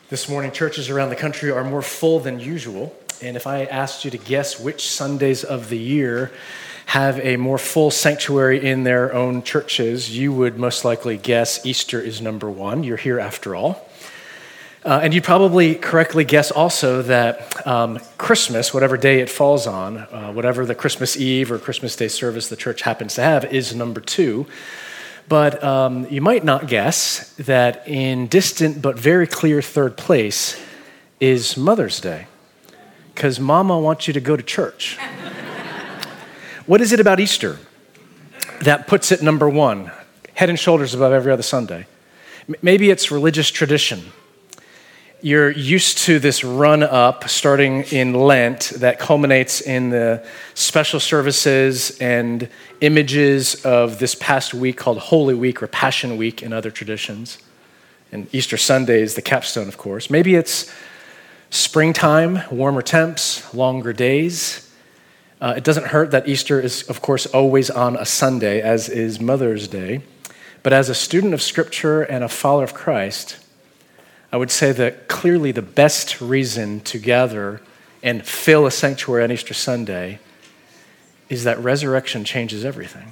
This morning, churches around the country are more full than usual. And if I asked you to guess which Sundays of the year have a more full sanctuary in their own churches, you would most likely guess Easter is number one. You're here after all. And you'd probably correctly guess also that Christmas, whatever day it falls on, whatever the Christmas Eve or Christmas Day service the church happens to have, is number two. But you might not guess that in distant but very clear third place is Mother's Day, because Mama wants you to go to church. What is it about Easter that puts it number one, head and shoulders above every other Sunday? Maybe it's religious tradition. You're used to this run-up starting in Lent that culminates in the special services and images of this past week called Holy Week or Passion Week in other traditions. And Easter Sunday is the capstone, of course. Maybe it's springtime, warmer temps, longer days. It doesn't hurt that Easter is, of course, always on a Sunday, as is Mother's Day. But as a student of Scripture and a follower of Christ, I would say that clearly the best reason to gather and fill a sanctuary on Easter Sunday is that resurrection changes everything.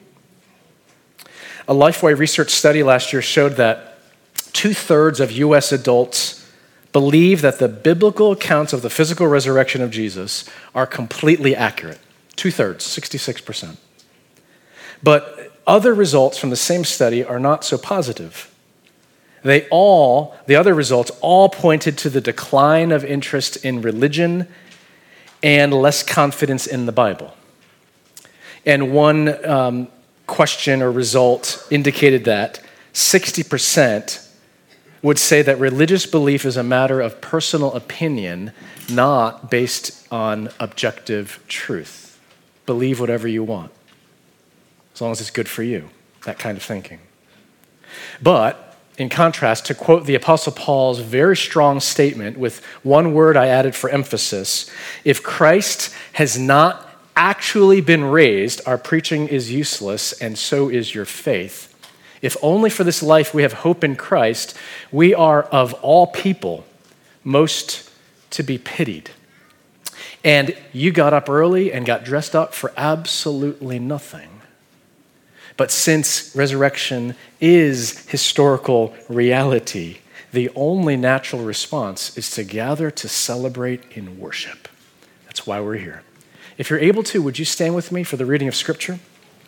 A Lifeway research study last year showed that 2/3 of U.S. adults believe that the biblical accounts of the physical resurrection of Jesus are completely accurate. 2/3, 66%. But other results from the same study are not so positive. The other results all pointed to the decline of interest in religion and less confidence in the Bible. And one question or result indicated that 60% would say that religious belief is a matter of personal opinion, not based on objective truth. Believe whatever you want, as long as it's good for you, that kind of thinking. But in contrast, to quote the Apostle Paul's very strong statement with one word I added for emphasis, if Christ has not actually been raised, our preaching is useless, and so is your faith. If only for this life we have hope in Christ, we are of all people most to be pitied. And you got up early and got dressed up for absolutely nothing. But since resurrection is historical reality, the only natural response is to gather to celebrate in worship. That's why we're here. If you're able to, would you stand with me for the reading of Scripture?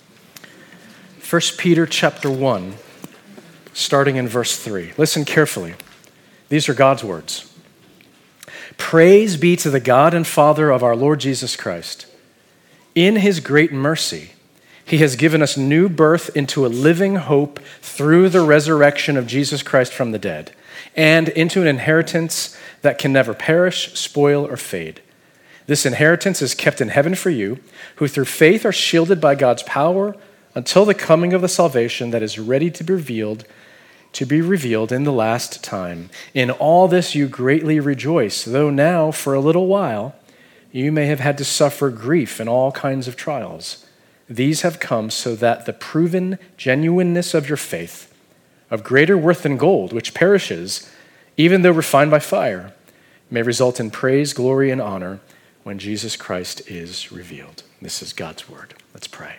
1 Peter chapter 1, starting in verse 3. Listen carefully. These are God's words. Praise be to the God and Father of our Lord Jesus Christ. In his great mercy, he has given us new birth into a living hope through the resurrection of Jesus Christ from the dead, and into an inheritance that can never perish, spoil, or fade. This inheritance is kept in heaven for you, who through faith are shielded by God's power until the coming of the salvation that is ready to be revealed in the last time. In all this you greatly rejoice, though now for a little while you may have had to suffer grief in all kinds of trials. These have come so that the proven genuineness of your faith, of greater worth than gold, which perishes, even though refined by fire, may result in praise, glory, and honor when Jesus Christ is revealed. This is God's word. Let's pray.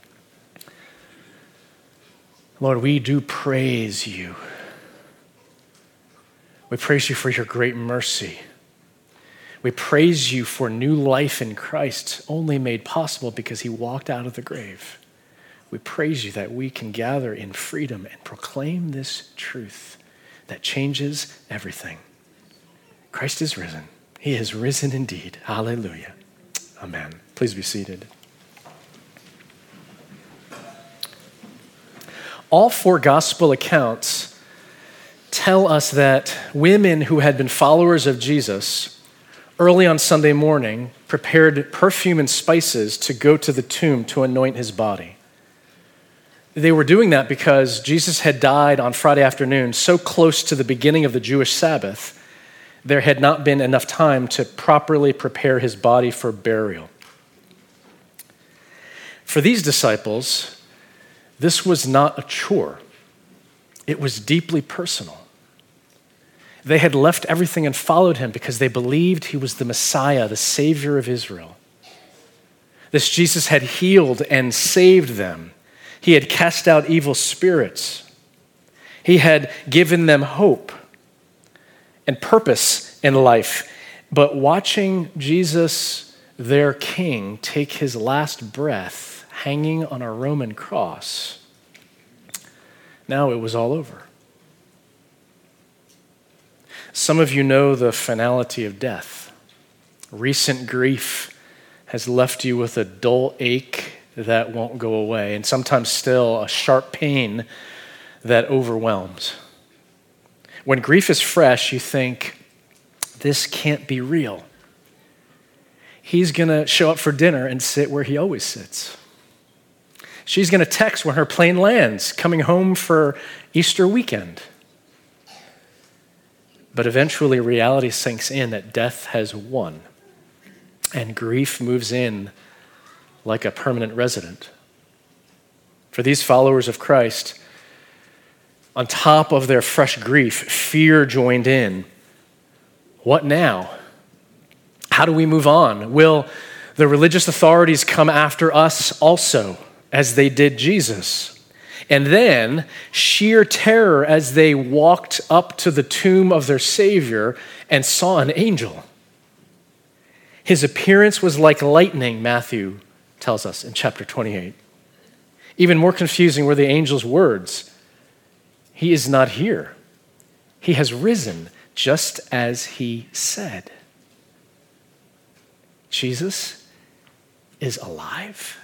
Lord, we do praise you. We praise you for your great mercy. We praise you for new life in Christ, only made possible because he walked out of the grave. We praise you that we can gather in freedom and proclaim this truth that changes everything. Christ is risen. He is risen indeed. Hallelujah. Amen. Please be seated. All four gospel accounts tell us that women who had been followers of Jesus early on Sunday morning prepared perfume and spices to go to the tomb to anoint his body. They were doing that because Jesus had died on Friday afternoon so close to the beginning of the Jewish Sabbath, there had not been enough time to properly prepare his body for burial. For these disciples, this was not a chore. It was deeply personal. They had left everything and followed him because they believed he was the Messiah, the Savior of Israel. This Jesus had healed and saved them. He had cast out evil spirits. He had given them hope and purpose in life. But watching Jesus, their King, take his last breath hanging on a Roman cross, now it was all over. Some of you know the finality of death. Recent grief has left you with a dull ache that won't go away, and sometimes still a sharp pain that overwhelms. When grief is fresh, you think, this can't be real. He's going to show up for dinner and sit where he always sits. She's going to text when her plane lands, coming home for Easter weekend. But eventually reality sinks in that death has won, and grief moves in like a permanent resident. For these followers of Christ, on top of their fresh grief, fear joined in. What now? How do we move on? Will the religious authorities come after us also, as they did Jesus? And then sheer terror as they walked up to the tomb of their Savior and saw an angel. His appearance was like lightning, Matthew tells us in chapter 28. Even more confusing were the angel's words. He is not here. He has risen, just as he said. Jesus is alive.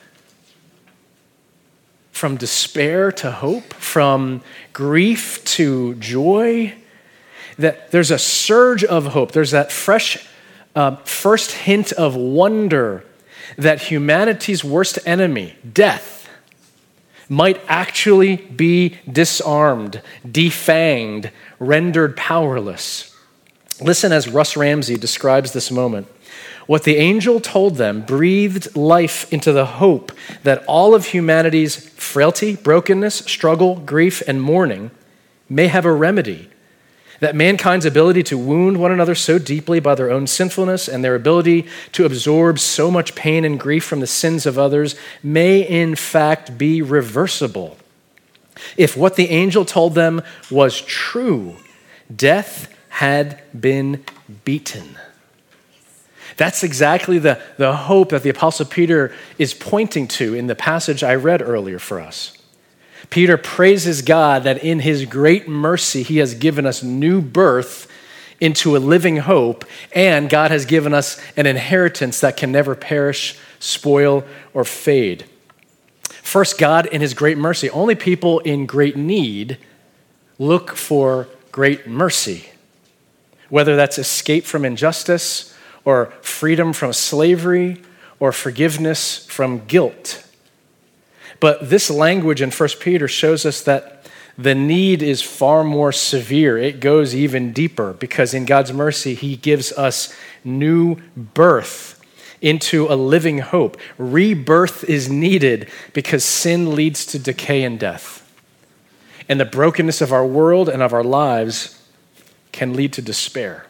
From despair to hope, from grief to joy, that there's a surge of hope. There's that fresh first hint of wonder that humanity's worst enemy, death, might actually be disarmed, defanged, rendered powerless. Listen as Russ Ramsey describes this moment. What the angel told them breathed life into the hope that all of humanity's frailty, brokenness, struggle, grief, and mourning may have a remedy. That mankind's ability to wound one another so deeply by their own sinfulness and their ability to absorb so much pain and grief from the sins of others may in fact be reversible. If what the angel told them was true, death had been beaten. That's exactly the hope that the Apostle Peter is pointing to in the passage I read earlier for us. Peter praises God that in his great mercy, he has given us new birth into a living hope, and God has given us an inheritance that can never perish, spoil, or fade. First, God in his great mercy. Only people in great need look for great mercy, whether that's escape from injustice, or freedom from slavery, or forgiveness from guilt. But this language in 1 Peter shows us that the need is far more severe. It goes even deeper because in God's mercy, he gives us new birth into a living hope. Rebirth is needed because sin leads to decay and death. And the brokenness of our world and of our lives can lead to despair.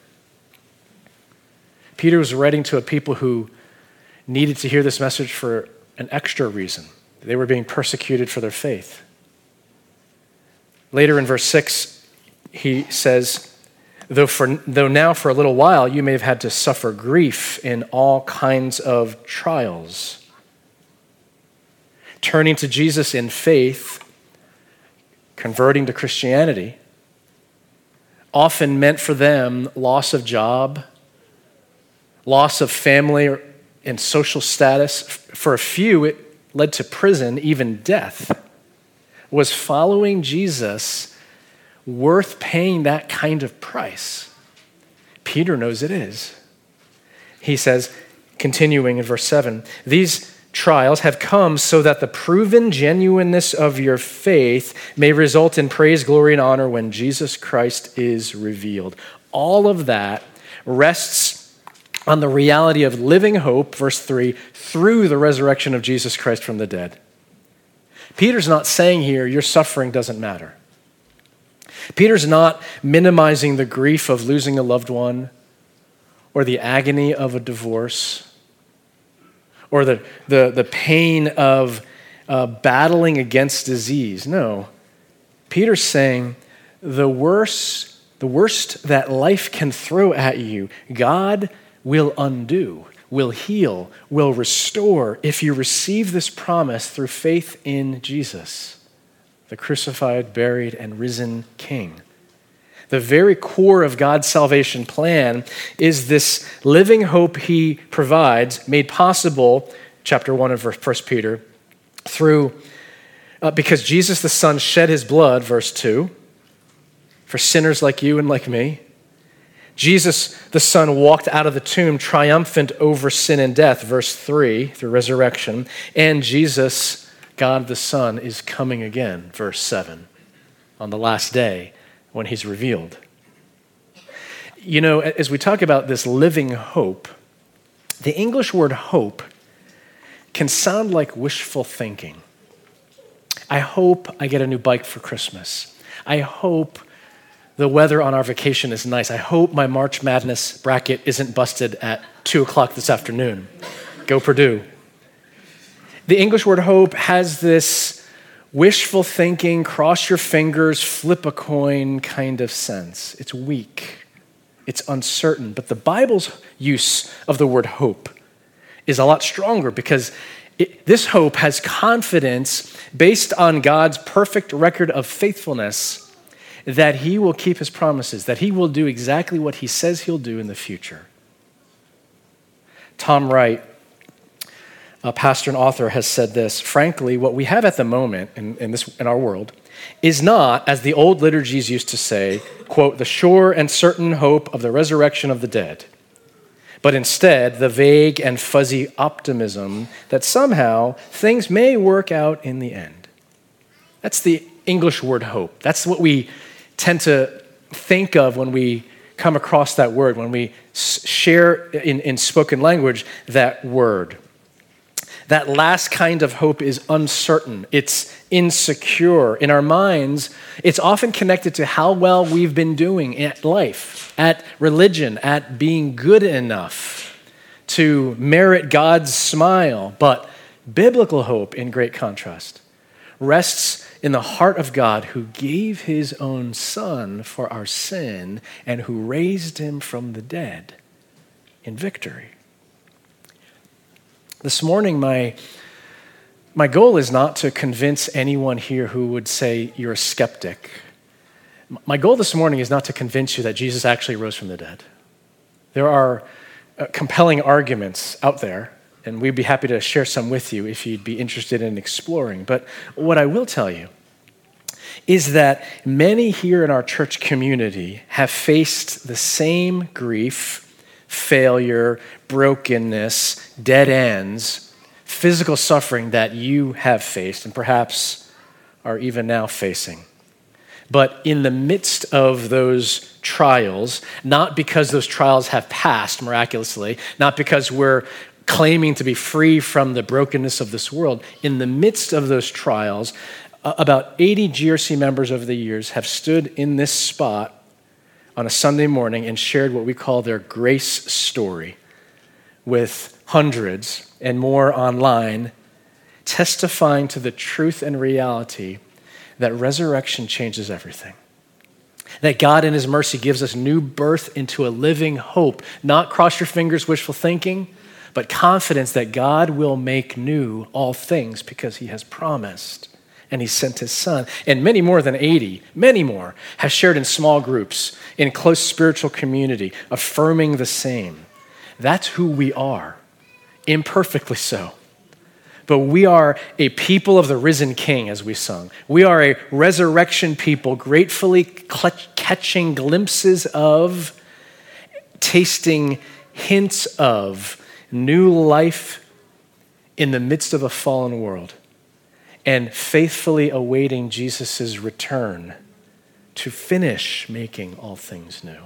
Peter was writing to a people who needed to hear this message for an extra reason. They were being persecuted for their faith. Later in verse 6, he says, though now for a little while you may have had to suffer grief in all kinds of trials. Turning to Jesus in faith, converting to Christianity, often meant for them loss of job, loss of family and social status. For a few, it led to prison, even death. Was following Jesus worth paying that kind of price? Peter knows it is. He says, continuing in verse 7, these trials have come so that the proven genuineness of your faith may result in praise, glory, and honor when Jesus Christ is revealed. All of that rests on the reality of living hope, verse 3, through the resurrection of Jesus Christ from the dead. Peter's not saying here, your suffering doesn't matter. Peter's not minimizing the grief of losing a loved one or the agony of a divorce or the pain of battling against disease. No, Peter's saying the worst that life can throw at you, God will undo, will heal, will restore if you receive this promise through faith in Jesus, the crucified, buried, and risen King. The very core of God's salvation plan is this living hope he provides, made possible, chapter 1 of 1 Peter, through, because Jesus the Son shed his blood, verse 2, for sinners like you and like me. Jesus the Son walked out of the tomb triumphant over sin and death, verse 3, through resurrection. And Jesus, God the Son, is coming again, verse 7, on the last day when he's revealed. You know, as we talk about this living hope, the English word hope can sound like wishful thinking. I hope I get a new bike for Christmas. I hope the weather on our vacation is nice. I hope my March Madness bracket isn't busted at 2 o'clock this afternoon. Go Purdue. The English word hope has this wishful thinking, cross your fingers, flip a coin kind of sense. It's weak. It's uncertain. But the Bible's use of the word hope is a lot stronger because this hope has confidence based on God's perfect record of faithfulness that he will keep his promises, that he will do exactly what he says he'll do in the future. Tom Wright, a pastor and author, has said this: frankly, what we have at the moment in our world is not, as the old liturgies used to say, quote, the sure and certain hope of the resurrection of the dead, but instead the vague and fuzzy optimism that somehow things may work out in the end. That's the English word hope. That's what we tend to think of when we come across that word, when we share in spoken language that word. That last kind of hope is uncertain. It's insecure. In our minds, it's often connected to how well we've been doing at life, at religion, at being good enough to merit God's smile. But biblical hope, in great contrast, rests in the heart of God who gave his own Son for our sin and who raised him from the dead in victory. This morning, my goal is not to convince anyone here who would say you're a skeptic. My goal this morning is not to convince you that Jesus actually rose from the dead. There are compelling arguments out there, and we'd be happy to share some with you if you'd be interested in exploring. But what I will tell you is that many here in our church community have faced the same grief, failure, brokenness, dead ends, physical suffering that you have faced and perhaps are even now facing. But in the midst of those trials, not because those trials have passed miraculously, not because we're claiming to be free from the brokenness of this world, in the midst of those trials, about 80 GRC members over the years have stood in this spot on a Sunday morning and shared what we call their grace story with hundreds and more online, testifying to the truth and reality that resurrection changes everything. That God in his mercy gives us new birth into a living hope, not cross your fingers wishful thinking, but confidence that God will make new all things because he has promised. And he sent his Son. And many more than 80, many more, have shared in small groups, in close spiritual community, affirming the same. That's who we are, imperfectly so. But we are a people of the risen King, as we sung. We are a resurrection people, gratefully catching glimpses of, tasting hints of new life in the midst of a fallen world, and faithfully awaiting Jesus' return to finish making all things new.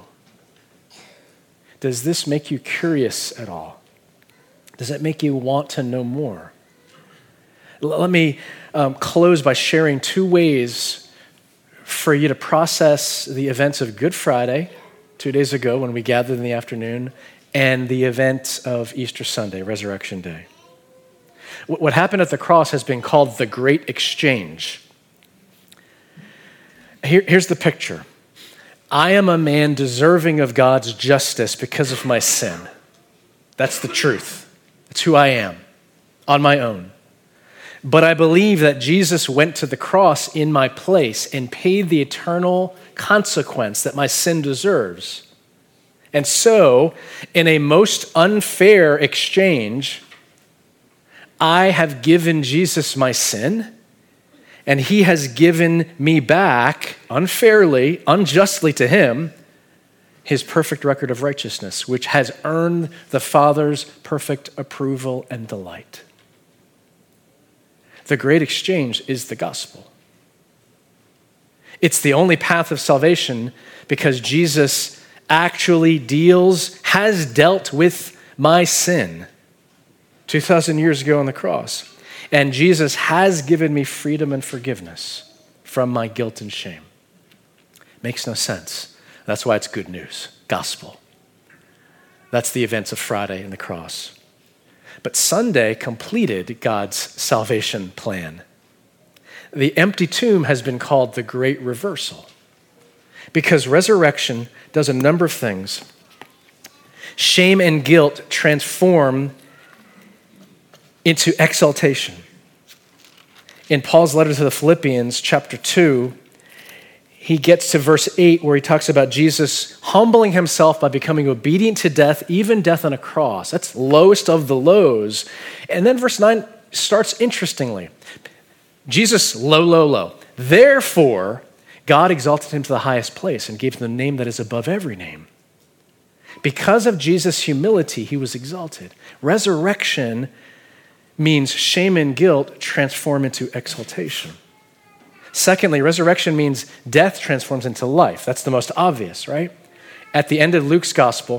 Does this make you curious at all? Does it make you want to know more? Let me close by sharing two ways for you to process the events of Good Friday, 2 days ago when we gathered in the afternoon, and the event of Easter Sunday, Resurrection Day. What happened at the cross has been called the Great Exchange. Here's the picture. I am a man deserving of God's justice because of my sin. That's the truth. That's who I am on my own. But I believe that Jesus went to the cross in my place and paid the eternal consequence that my sin deserves. And so, in a most unfair exchange, I have given Jesus my sin, and he has given me back unfairly, unjustly to him, his perfect record of righteousness, which has earned the Father's perfect approval and delight. The great exchange is the gospel. It's the only path of salvation because Jesus actually has dealt with my sin 2,000 years ago on the cross. And Jesus has given me freedom and forgiveness from my guilt and shame. Makes no sense. That's why it's good news, gospel. That's the events of Friday and the cross. But Sunday completed God's salvation plan. The empty tomb has been called the great reversal because resurrection does a number of things. Shame and guilt transform into exaltation. In Paul's letter to the Philippians, chapter 2, he gets to verse 8 where he talks about Jesus humbling himself by becoming obedient to death, even death on a cross. That's lowest of the lows. And then verse 9 starts interestingly. Jesus, low, low, low. Therefore, God exalted him to the highest place and gave him the name that is above every name. Because of Jesus' humility, he was exalted. Resurrection means shame and guilt transform into exaltation. Secondly, resurrection means death transforms into life. That's the most obvious, right? At the end of Luke's gospel,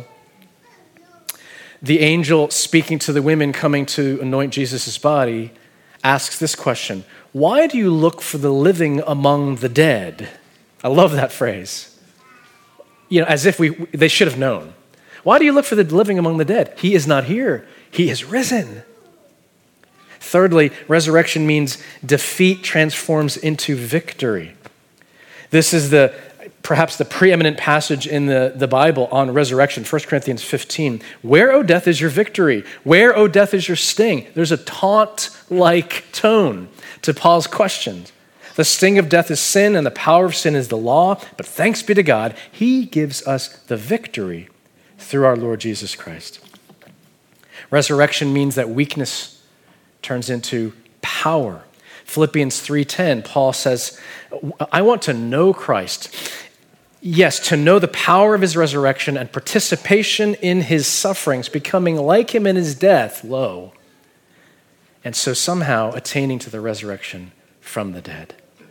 the angel speaking to the women coming to anoint Jesus' body asks this question: why do you look for the living among the dead? I love that phrase. As if they should have known. Why do you look for the living among the dead? He is not here. He is risen. Thirdly, resurrection means defeat transforms into victory. This is perhaps the preeminent passage in the Bible on resurrection, 1 Corinthians 15. Where, O death, is your victory? Where, O death, is your sting? There's a taunt-like tone to Paul's questions. The sting of death is sin, and the power of sin is the law. But thanks be to God, he gives us the victory through our Lord Jesus Christ. Resurrection means that weakness turns into power. Philippians 3:10, Paul says, I want to know Christ. Yes, to know the power of his resurrection and participation in his sufferings, becoming like him in his death, lo. And so somehow attaining to the resurrection from the dead.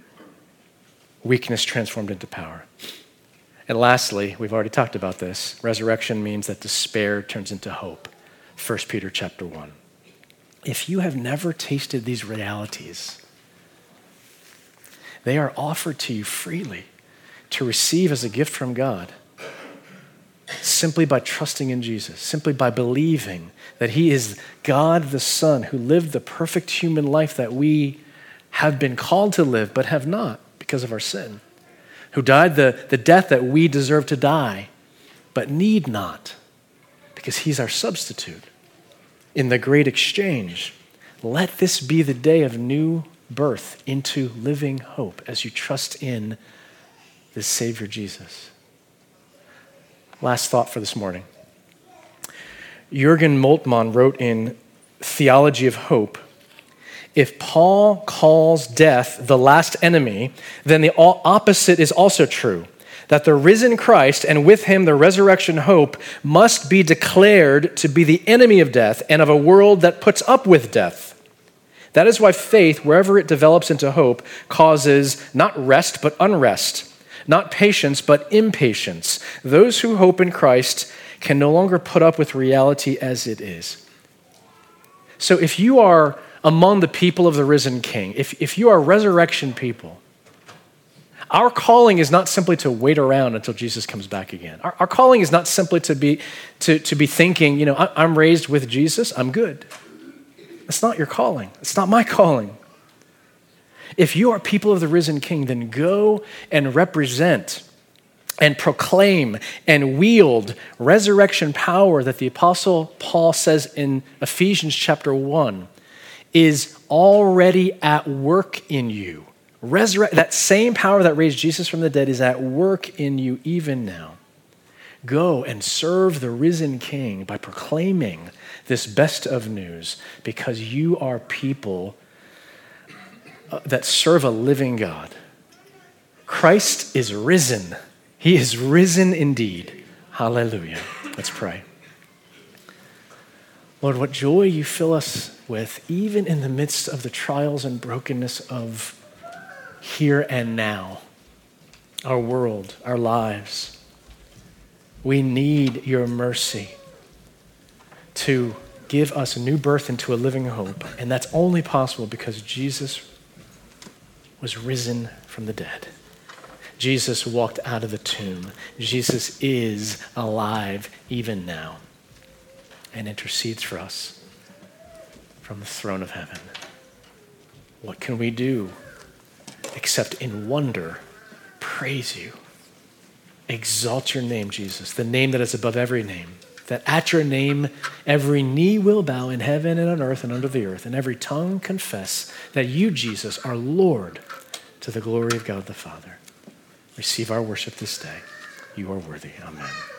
Weakness transformed into power. And lastly, we've already talked about this, resurrection means that despair turns into hope. 1 Peter chapter 1. If you have never tasted these realities, they are offered to you freely to receive as a gift from God, simply by trusting in Jesus, simply by believing that he is God the Son who lived the perfect human life that we have been called to live but have not because of our sin, who died the death that we deserve to die but need not because he's our substitute. In the great exchange, let this be the day of new birth into living hope as you trust in the Savior Jesus. Last thought for this morning. Jürgen Moltmann wrote in Theology of Hope, if Paul calls death the last enemy, then the opposite is also true. That the risen Christ and with him the resurrection hope must be declared to be the enemy of death and of a world that puts up with death. That is why faith, wherever it develops into hope, causes not rest but unrest, not patience but impatience. Those who hope in Christ can no longer put up with reality as it is. So if you are among the people of the risen King, if you are resurrection people, Our calling is not simply to wait around until Jesus comes back again. Our calling is not simply to be thinking, you know, I'm raised with Jesus, I'm good. That's not your calling. It's not my calling. If you are people of the risen King, then go and represent and proclaim and wield resurrection power that the Apostle Paul says in Ephesians chapter 1 is already at work in you. That same power that raised Jesus from the dead is at work in you even now. Go and serve the risen King by proclaiming this best of news, because you are people that serve a living God. Christ is risen. He is risen indeed. Hallelujah. Let's pray. Lord, what joy you fill us with, even in the midst of the trials and brokenness of here and now, our world, our lives. We need your mercy to give us a new birth into a living hope, and that's only possible because Jesus was risen from the dead. Jesus walked out of the tomb. Jesus is alive even now and intercedes for us from the throne of heaven. What can we do except in wonder praise you, exalt your name, Jesus, the name that is above every name, that at your name every knee will bow in heaven and on earth and under the earth, and every tongue confess that you, Jesus, are Lord, to the glory of God the Father. Receive our worship this day. You are worthy. Amen.